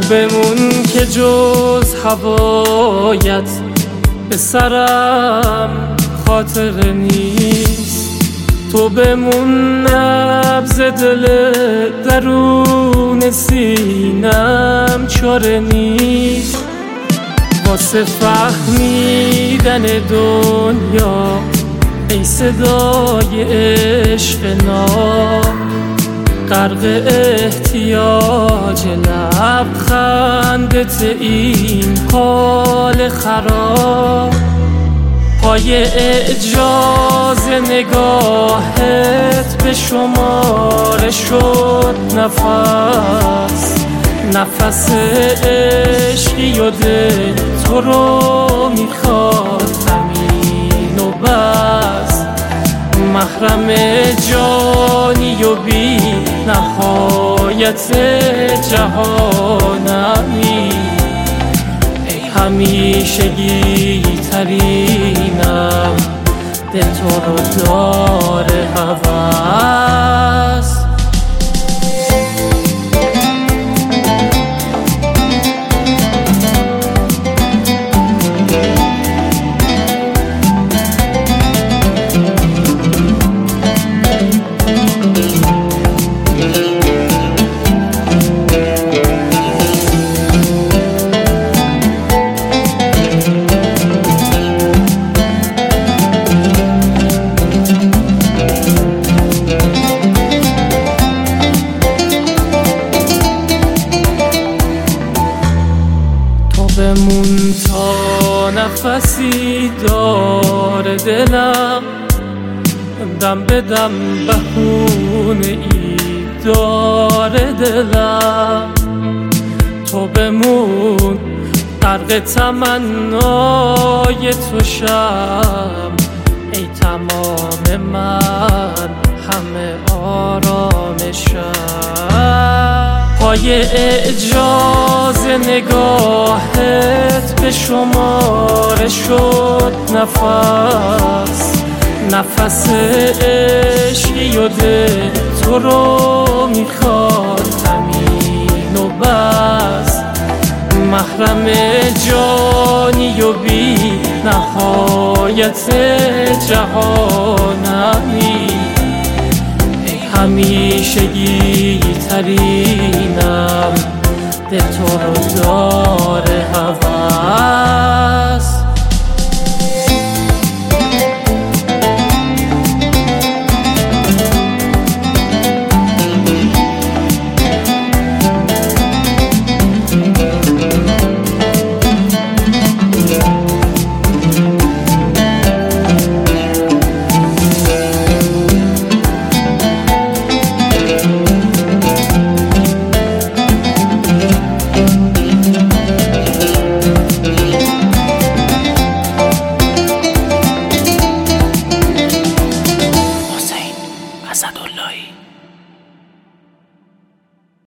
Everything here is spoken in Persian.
بمون که جز هوایت به سرم خاطر نیست. تو بمون نبض دل درون سینم چاره نیست. واسه فهمیدن دنیا ای صدای عشق غرق احتیاج لبخندت این حال خراب. پای اعجاز نگاهت به شماره شد نفس عشقی و دل تو رو میخواد همین و بس. محرم جانی و بی نهایت جهانمی، ای همیشگی ترینم، دل تو رو داره هوس. بمون تا نفسی داره دلم، دم به دم بهونه ای داره دلم. تو بمون غرق تمنای تو شم، ای تمام من همه آرامشم. پای اعجاز نگاهت به شماره شد نفس عشقی و دل تو رو میخواد همین و بس. محرم جانی و بی نهایت جهانمی، همیشگی ترینم، دل تو رو داره هوس.